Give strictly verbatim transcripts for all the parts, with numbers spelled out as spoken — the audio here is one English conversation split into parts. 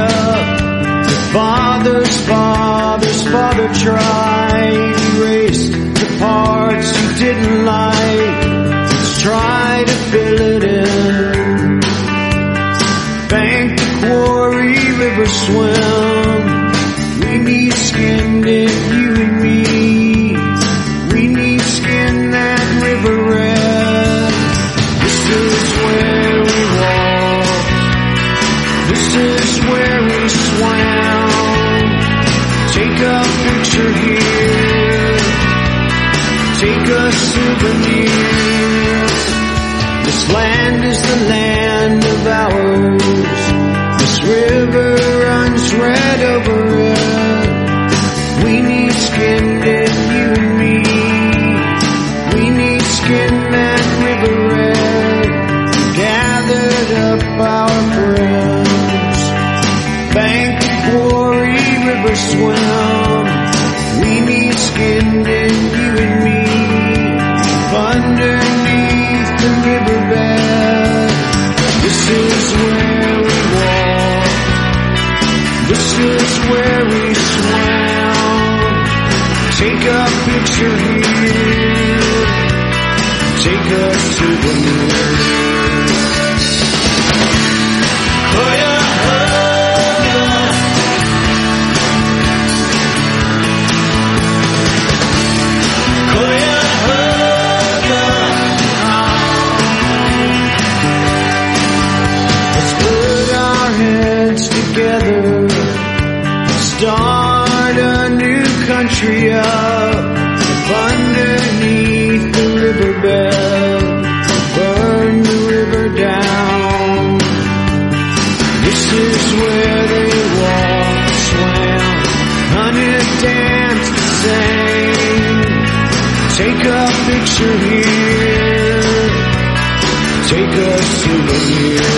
The father's father's father tried, erased the parts he didn't like. Let's try to fill it in. Bank the quarry, river swim. We need skinned in, you and me. We need skin that river red. This is where we walk. This is where we swam. Take a picture here. Take a souvenir. This land is the land of ours. This river runs red over it. We need skinned in, you and me. We need skin that river red. We gathered up our friends. Bank the quarry, river swim. We need skinned in, you and me. Underneath the riverbed. This is where we walk. This is where we swam. Take a picture here. Take a souvenir. Start a new country up underneath the riverbed. Burn the river down. This is where they walked, swam, hunted, danced, sang. Take a picture here. Take a souvenir.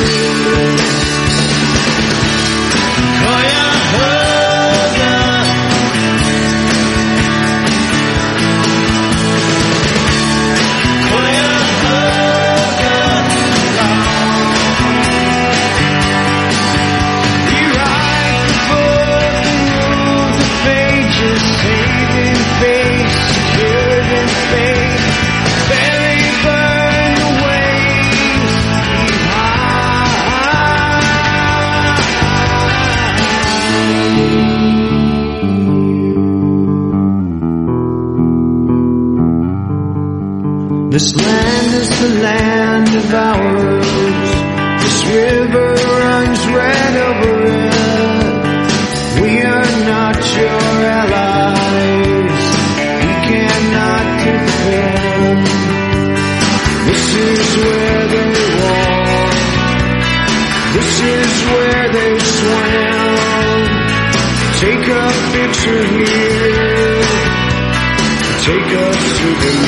This land is the land of ours. This river runs red over it. We are not your allies. We cannot defend. This is where they walk. This is where they swam. Take a picture here. Take a souvenir.